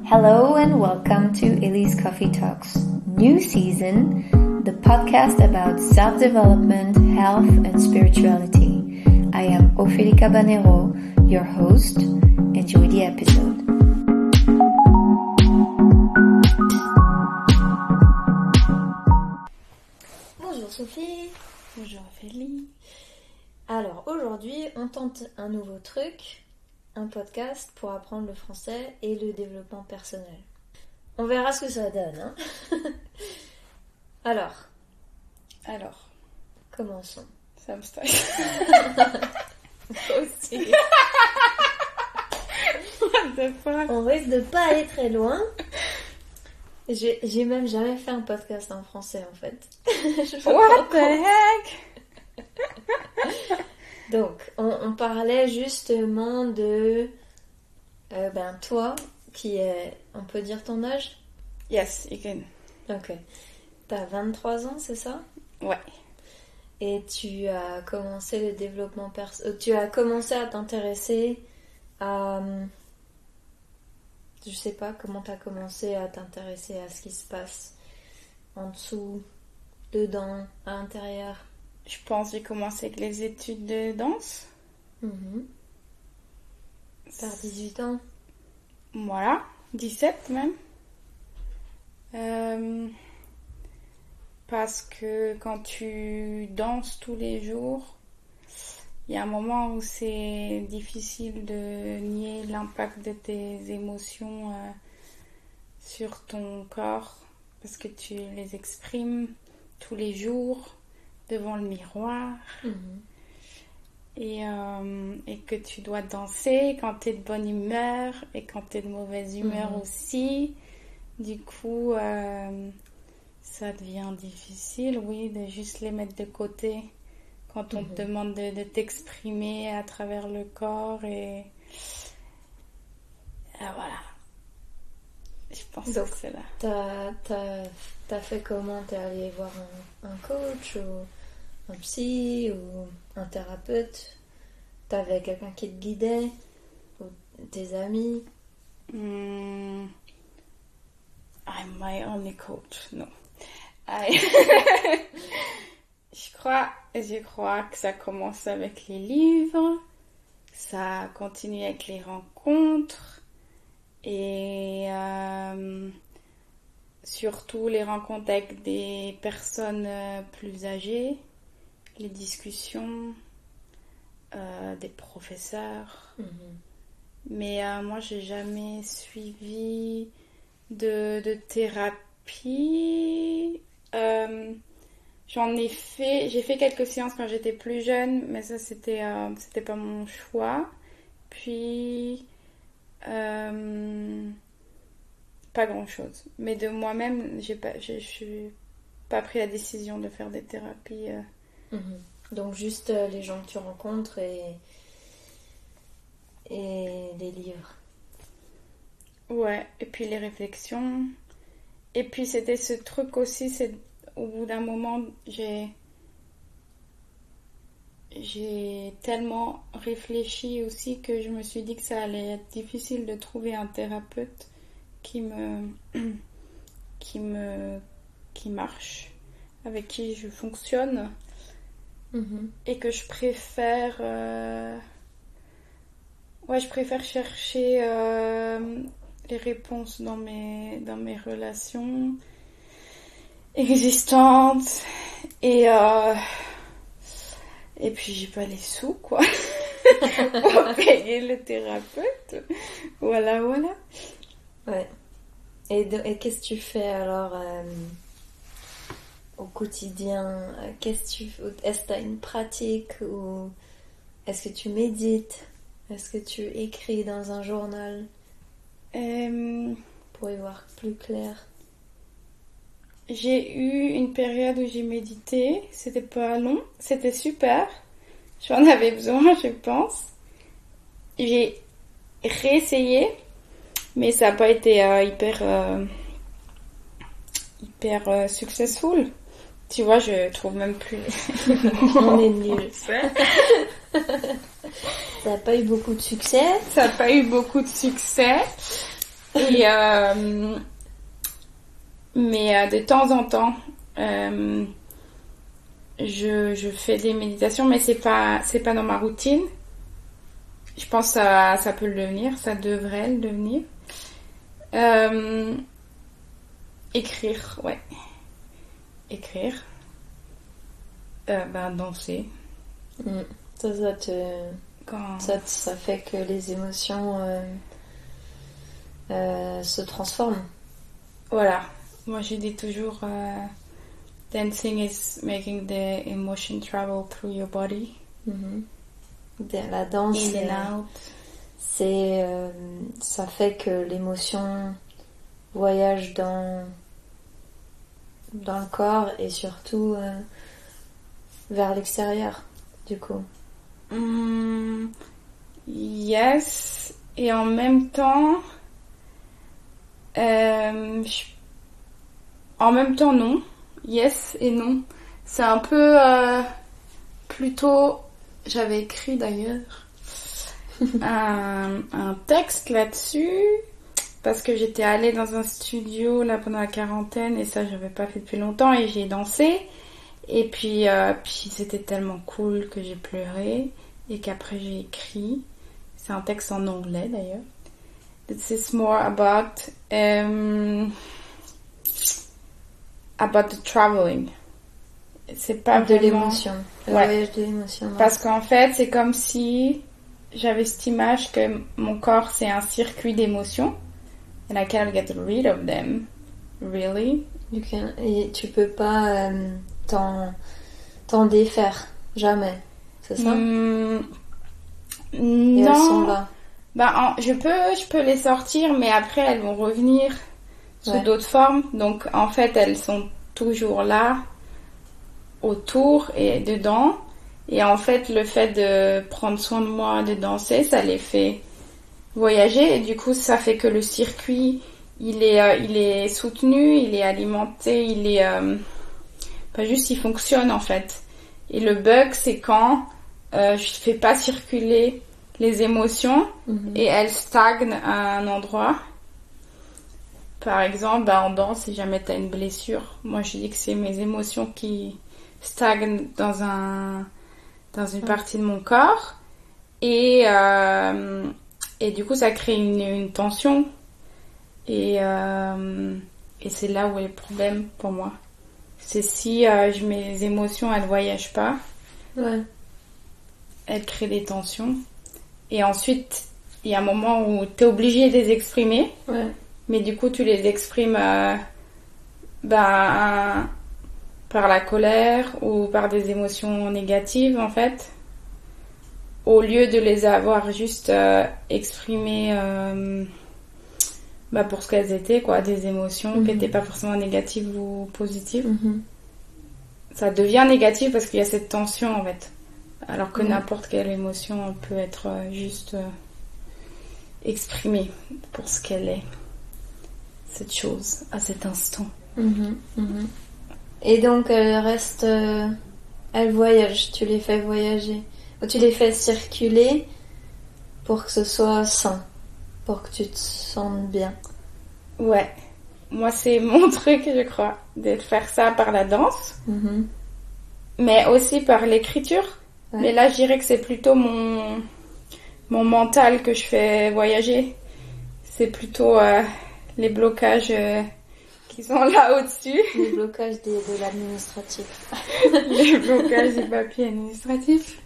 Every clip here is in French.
Hello and welcome to Elise Coffee Talks, new season, the podcast about self-development, health and spirituality. I am Ophélie Cabanero, your host. Enjoy the episode. Bonjour Sophie. Bonjour Ophélie. Alors aujourd'hui, on tente un nouveau truc, un podcast pour apprendre le français et le développement personnel. On verra ce que ça donne, hein. Alors, commençons. Ça me stresse. Moi aussi. What the fuck? On risque de pas aller très loin. J'ai même jamais fait un podcast en français en fait. What the heck? Donc, on parlait justement de... toi, qui est... On peut dire ton âge? Yes, you can. Ok. T'as 23 ans, c'est ça? Ouais. Et tu as commencé le développement tu as commencé à t'intéresser à... Je sais pas comment t'as commencé à t'intéresser à ce qui se passe en dessous, dedans, à l'intérieur. Je pense que j'ai commencé avec les études de danse. Vers 18 ans. Voilà, 17 même. Parce que quand tu danses tous les jours, il y a un moment où c'est difficile de nier l'impact de tes émotions sur ton corps, parce que tu les exprimes tous les jours devant le miroir. Et que tu dois danser quand tu es de bonne humeur et quand tu es de mauvaise humeur aussi. Du coup, ça devient difficile, oui, de juste les mettre de côté quand on te demande de t'exprimer à travers le corps. Et voilà. Je pense donc, que c'est là. T'as fait comment? T'es allé voir un coach ou un psy ou un thérapeute? T'avais quelqu'un qui te guidait? Ou tes amis? I'm my only coach, non. Je crois que ça commence avec les livres, ça continue avec les rencontres et surtout les rencontres avec des personnes plus âgées, les discussions, des professeurs. Mais moi, j'ai jamais suivi de thérapie. J'ai fait quelques séances quand j'étais plus jeune, mais ça c'était pas mon choix. Puis pas grand chose. Mais de moi-même, je suis pas pris la décision de faire des thérapies. Donc juste les gens que tu rencontres et les livres. Ouais, et puis les réflexions. Et puis c'était ce truc aussi, c'est au bout d'un moment, j'ai tellement réfléchi aussi que je me suis dit que ça allait être difficile de trouver un thérapeute qui marche, avec qui je fonctionne. Et que je préfère chercher les réponses dans mes relations existantes et puis j'ai pas les sous quoi pour payer le thérapeute. Voilà. Ouais. Et qu'est-ce que tu fais alors au quotidien? Est-ce que tu as une pratique ou est-ce que tu médites? Est-ce que tu écris dans un journal pour y voir plus clair? J'ai eu une période où j'ai médité, c'était pas long, c'était super, j'en avais besoin je pense. J'ai réessayé, mais ça n'a pas été hyper successful. Tu vois, je trouve même plus. On est nuls. Ça n'a pas eu beaucoup de succès. Ça n'a pas eu beaucoup de succès. Et, mais de temps en temps, je fais des méditations, mais c'est pas dans ma routine. Je pense que ça peut le devenir, ça devrait le devenir. Écrire, ouais. Écrire. Danser. Ça fait que les émotions se transforment. Voilà. Moi, je dis toujours dancing is making the emotion travel through your body. La danse, in and out. Ça fait que l'émotion voyage dans le corps et surtout vers l'extérieur, du coup. Yes. Et en même temps, non. Yes et non. C'est un peu plutôt... J'avais écrit d'ailleurs un texte là-dessus parce que j'étais allée dans un studio là pendant la quarantaine et ça j'avais pas fait depuis longtemps et j'ai dansé et puis c'était tellement cool que j'ai pleuré et qu'après j'ai écrit. C'est un texte en anglais d'ailleurs. This is more about the traveling. C'est pas de vraiment... l'émotion. Le voyage de l'émotion. Ouais. Parce qu'en fait, c'est comme si j'avais cette image que mon corps, c'est un circuit d'émotions. And I cannot get rid of them. Really. Et tu peux pas t'en défaire. Jamais. C'est ça? Non. Elles sont là. Je peux les sortir, mais après, elles vont revenir sous d'autres formes. Donc, en fait, elles sont toujours là, autour et dedans. Et en fait, le fait de prendre soin de moi, de danser, ça les fait voyager. Et du coup, ça fait que le circuit, il est soutenu, il est alimenté, pas juste, il fonctionne en fait. Et le bug, c'est quand je fais pas circuler les émotions et elles stagnent à un endroit. Par exemple, en danse, si jamais t'as une blessure, moi je dis que c'est mes émotions qui stagnent dans une partie de mon corps et du coup ça crée une tension et c'est là où est le problème pour moi. C'est si mes émotions elles voyagent pas, elles créent des tensions et ensuite il y a un moment où t'es obligé de les exprimer, mais du coup tu les exprimes par la colère ou par des émotions négatives en fait, au lieu de les avoir juste exprimées pour ce qu'elles étaient, quoi, des émotions qui n'étaient pas forcément négatives ou positives. Ça devient négatif parce qu'il y a cette tension en fait, alors que n'importe quelle émotion peut être juste exprimée pour ce qu'elle est, cette chose à cet instant. Et donc elles restent, elles voyagent, tu les fais voyager, ou tu les fais circuler pour que ce soit sain, pour que tu te sentes bien. Ouais, moi c'est mon truc je crois, de faire ça par la danse, mais aussi par l'écriture. Mais là je dirais que c'est plutôt mon mental que je fais voyager, c'est plutôt les blocages... qui sont là au-dessus. Les blocages de l'administratif. Les blocages des papiers administratifs.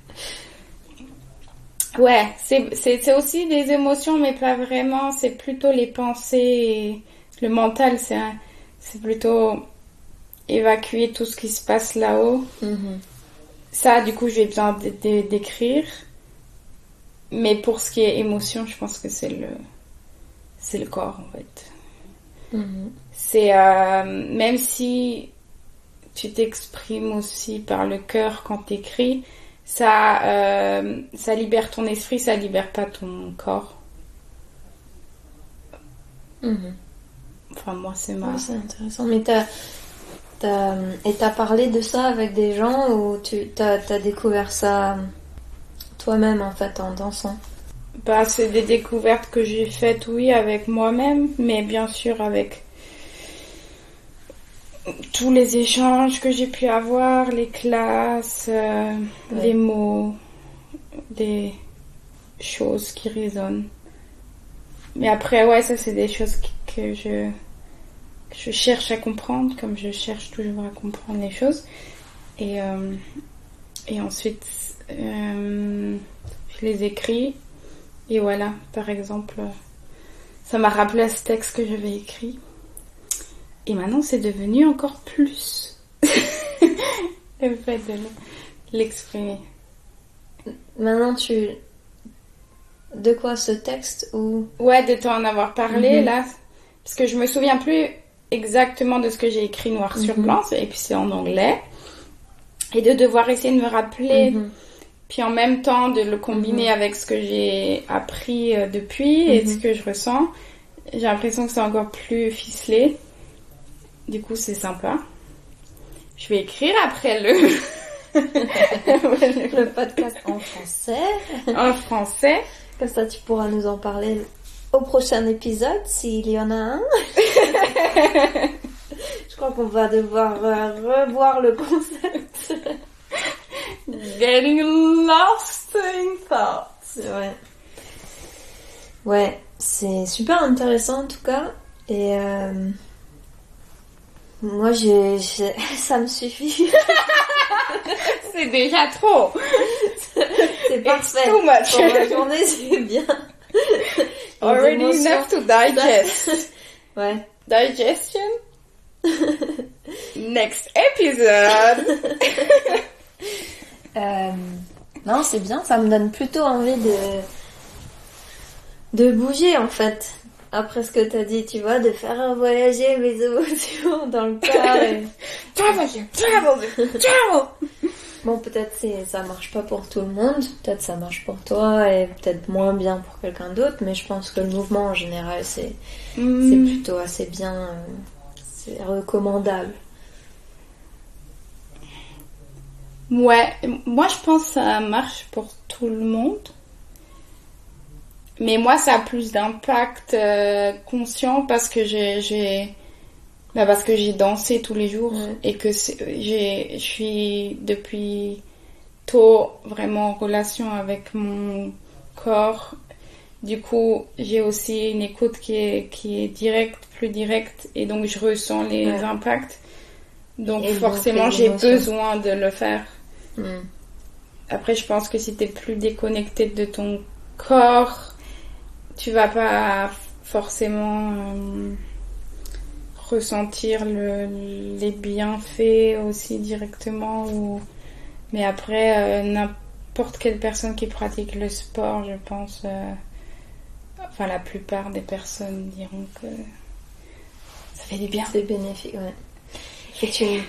Ouais, c'est aussi des émotions, mais pas vraiment. C'est plutôt les pensées. Et le mental, c'est plutôt évacuer tout ce qui se passe là-haut. Ça, du coup, j'ai besoin d'écrire. Mais pour ce qui est émotion, je pense que c'est le corps, en fait. C'est même si tu t'exprimes aussi par le cœur quand t'écris, ça libère ton esprit, ça libère pas ton corps. Enfin moi c'est c'est intéressant. Mais t'as parlé de ça avec des gens ou t'as découvert ça toi-même en fait en dansant? Bah, c'est des découvertes que j'ai faites, oui, avec moi-même, mais bien sûr avec tous les échanges que j'ai pu avoir, les classes, les mots, des choses qui résonnent. Mais après, ouais, ça c'est des choses que je cherche à comprendre, comme je cherche toujours à comprendre les choses. Et ensuite, je les écris. Et voilà, par exemple, ça m'a rappelé ce texte que j'avais écrit. Et maintenant, c'est devenu encore plus le fait de l'exprimer. Maintenant, de quoi ce texte ou... Ouais, de t'en avoir parlé, là. Parce que je me souviens plus exactement de ce que j'ai écrit noir sur blanc. Et puis c'est en anglais. Et de devoir essayer de me rappeler... Puis en même temps, de le combiner avec ce que j'ai appris depuis et ce que je ressens. J'ai l'impression que c'est encore plus ficelé. Du coup, c'est sympa. Je vais écrire après le podcast en français. En français. Comme ça, tu pourras nous en parler au prochain épisode, s'il y en a un. Je crois qu'on va devoir revoir le concept. Getting lost in thoughts. Ouais, c'est super intéressant en tout cas. Et moi, ça me suffit. C'est déjà trop. C'est parfait. It's too much. Pour la journée, c'est bien. Already enough to digest. Ouais. Digestion. Next episode. Non, c'est bien, ça me donne plutôt envie de bouger en fait. Après ce que t'as dit, tu vois, de faire voyager mes émotions dans le corps. Et... travel. Bon, peut-être ça marche pas pour tout le monde, peut-être ça marche pour toi et peut-être moins bien pour quelqu'un d'autre, mais je pense que le mouvement en général c'est plutôt assez bien, c'est recommandable. Ouais, moi je pense que ça marche pour tout le monde. Mais moi ça a plus d'impact conscient parce que j'ai dansé tous les jours et que je suis depuis tôt vraiment en relation avec mon corps. Du coup, j'ai aussi une écoute qui est directe, plus directe et donc je ressens les impacts. Donc et forcément, j'ai besoin de le faire. Après, je pense que si t'es plus déconnecté de ton corps, tu vas pas forcément ressentir les bienfaits aussi directement. Mais après, n'importe quelle personne qui pratique le sport, je pense, enfin la plupart des personnes diront que ça fait du bien. C'est bénéfique, ouais. Effectivement.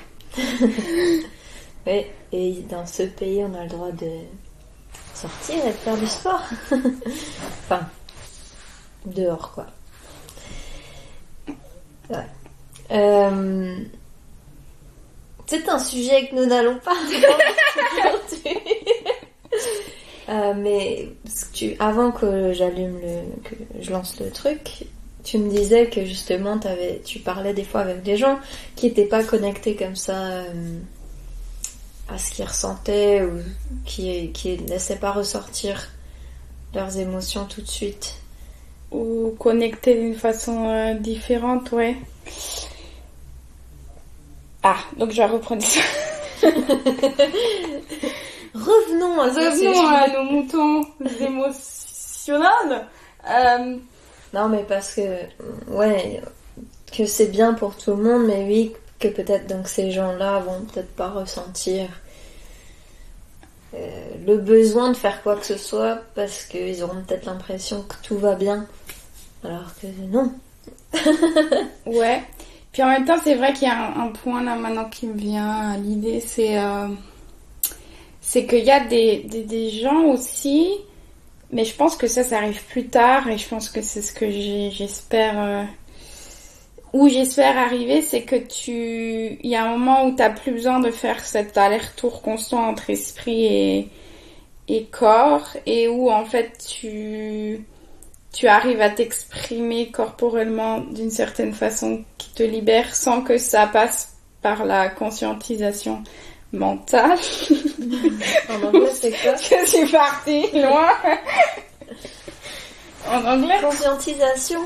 Oui, et dans ce pays, on a le droit de sortir et de faire du sport. Enfin, dehors, quoi. Ouais. C'est un sujet que nous n'allons pas aujourd'hui. Mais avant que que je lance le truc, tu me disais que justement tu parlais des fois avec des gens qui n'étaient pas connectés comme ça à ce qu'ils ressentaient ou qui ne laissaient pas ressortir leurs émotions tout de suite. Ou connectés d'une façon différente, ouais. Ah, donc je vais reprendre ça. Revenons à nos moutons émotionnels. Non, mais parce que, que c'est bien pour tout le monde, mais oui, que peut-être donc ces gens-là vont peut-être pas ressentir le besoin de faire quoi que ce soit parce qu'ils auront peut-être l'impression que tout va bien, alors que non. Ouais. Puis en même temps, c'est vrai qu'il y a un point là maintenant qui me vient à l'idée, c'est qu'il y a des gens aussi, mais je pense que ça arrive plus tard et je pense que c'est ce que j'espère arriver, c'est que il y a un moment où t'as plus besoin de faire cet aller-retour constant entre esprit et corps, et où en fait tu arrives à t'exprimer corporellement d'une certaine façon qui te libère sans que ça passe par la conscientisation mentale. En anglais, c'est quoi? Je suis partie loin. En anglais? Conscientisation.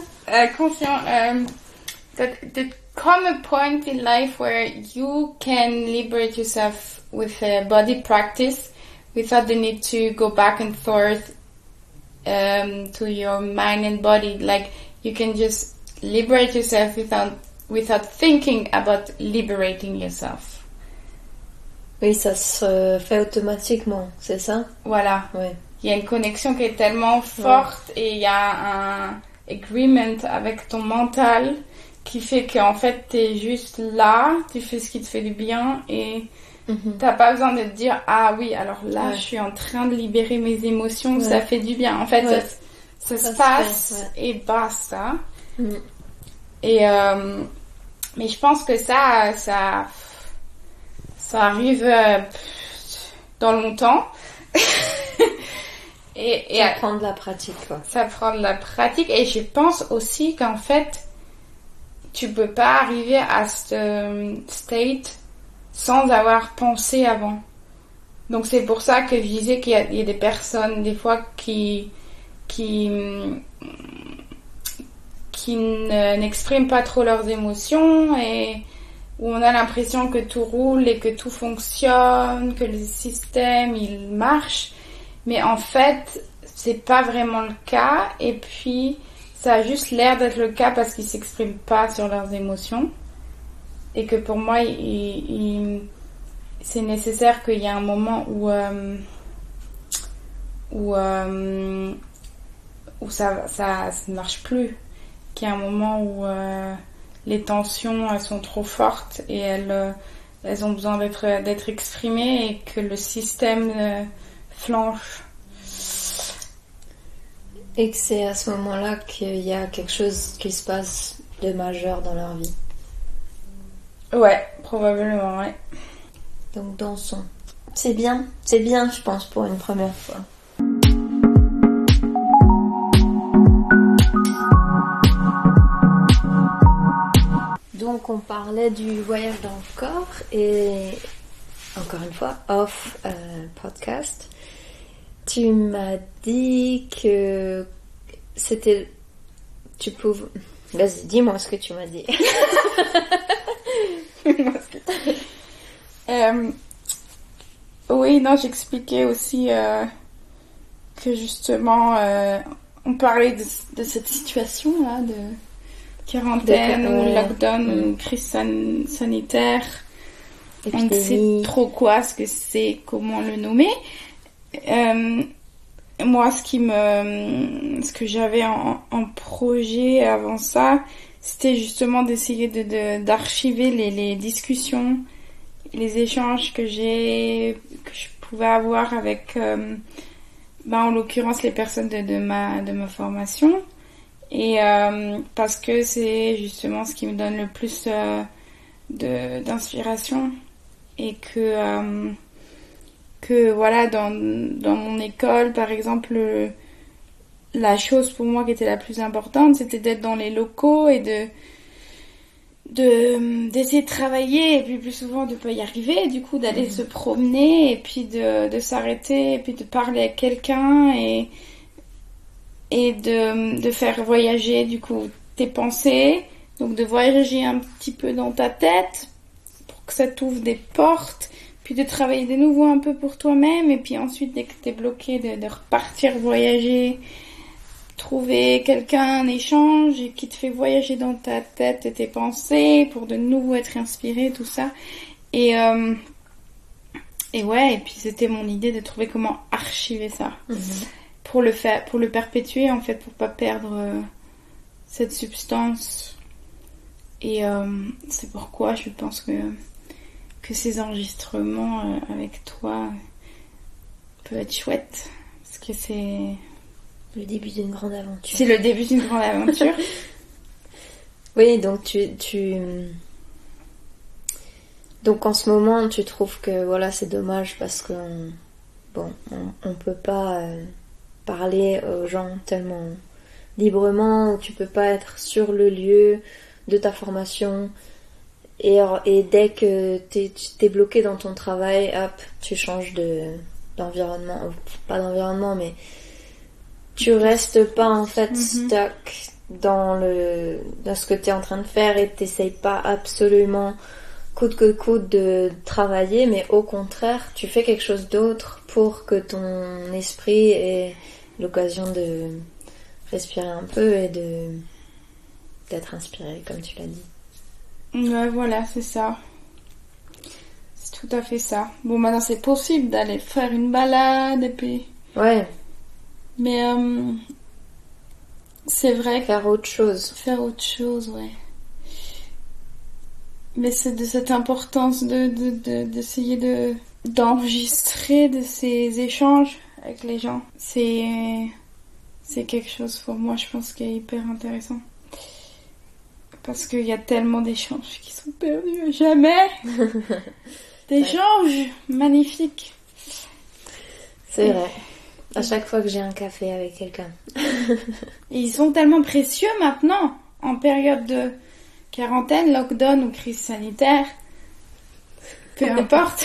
There come a point in life where you can liberate yourself with a body practice without the need to go back and forth to your mind and body. Like you can just liberate yourself without thinking about liberating yourself. Oui, ça se fait automatiquement, c'est ça? Voilà. Ouais. Il y a une connexion qui est tellement forte et il y a un agreement avec ton mental qui fait qu'en fait t'es juste là, tu fais ce qui te fait du bien et t'as pas besoin de te dire ah oui alors là je suis en train de libérer mes émotions, ça fait du bien. En fait ça se passe et basta. Et mais je pense que ça arrive dans longtemps. Et ça prend de la pratique, quoi. Ça prend de la pratique et je pense aussi qu'en fait tu peux pas arriver à ce state sans avoir pensé avant. Donc c'est pour ça que je disais qu'il y a des personnes des fois qui n'expriment pas trop leurs émotions et où on a l'impression que tout roule et que tout fonctionne, que le système il marche. Mais en fait, c'est pas vraiment le cas. Et puis, ça a juste l'air d'être le cas parce qu'ils s'expriment pas sur leurs émotions. Et que pour moi, c'est nécessaire qu'il y ait un moment où ça ne marche plus. Qu'il y ait un moment où les tensions elles sont trop fortes et elles ont besoin d'être exprimées et que le système flanche. Et que c'est à ce moment-là qu'il y a quelque chose qui se passe de majeur dans leur vie. Ouais, probablement, ouais. Donc dansons. C'est bien, je pense, pour une première fois. Donc on parlait du voyage dans le corps et encore une fois, off podcast. Tu m'as dit que c'était... Tu pouvais... Vas-y, dis-moi ce que tu m'as dit. Oui, non, j'expliquais aussi que justement, on parlait de cette situation-là, de quarantaine ou lockdown ou crise sanitaire. On ne sait trop quoi, ce que c'est, comment le nommer. Moi, ce que j'avais en projet avant ça, c'était justement d'essayer d'archiver les discussions, les échanges que je pouvais avoir avec, en l'occurrence, les personnes de ma formation. Et parce que c'est justement ce qui me donne le plus d'inspiration. Et que voilà, dans mon école, par exemple, la chose pour moi qui était la plus importante, c'était d'être dans les locaux et d'essayer de travailler, et puis plus souvent de pas y arriver, et du coup d'aller se promener, et puis de s'arrêter, et puis de parler à quelqu'un, et de faire voyager, du coup, tes pensées, donc de voyager un petit peu dans ta tête, pour que ça t'ouvre des portes, puis de travailler de nouveau un peu pour toi-même, et puis ensuite, dès que t'es bloqué, de repartir voyager, trouver quelqu'un, un échange, qui te fait voyager dans ta tête et tes pensées, pour de nouveau être inspiré, tout ça. Et ouais, et puis c'était mon idée de trouver comment archiver ça. Pour le perpétuer, en fait, pour pas perdre cette substance. Et c'est pourquoi je pense que ces enregistrements avec toi peuvent être chouettes. Parce que c'est... le début d'une grande aventure. C'est le début d'une grande aventure. Oui, donc donc en ce moment, tu trouves que voilà, c'est dommage parce que bon, on peut pas parler aux gens tellement librement, ou tu peux pas être sur le lieu de ta formation. Et dès que t'es bloqué dans ton travail, hop, tu changes d'environnement, pas d'environnement, mais tu restes pas en fait stuck dans ce que t'es en train de faire, et t'essayes pas absolument coûte que coûte de travailler, mais au contraire, tu fais quelque chose d'autre pour que ton esprit ait l'occasion de respirer un peu et d'être inspiré, comme tu l'as dit. Ouais, voilà, c'est ça. C'est tout à fait ça. Bon, maintenant c'est possible d'aller faire une balade et puis... Ouais. Mais c'est vrai que... Faire autre chose. Faire autre chose, ouais. Mais c'est de cette importance d'essayer d'enregistrer de ces échanges avec les gens. C'est quelque chose pour moi, je pense, qui est hyper intéressant. Parce qu'il y a tellement d'échanges qui sont perdus à jamais. D'échanges magnifiques. C'est vrai. À chaque fois que j'ai un café avec quelqu'un. Et ils sont tellement précieux maintenant, en période de quarantaine, lockdown ou crise sanitaire. Peu importe.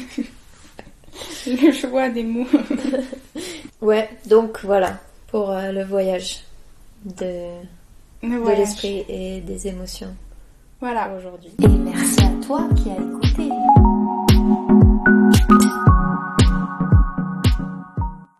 Le choix des mots. Ouais, donc voilà, pour le voyage de l'esprit et des émotions. Voilà. Aujourd'hui. Et merci à toi qui as écouté.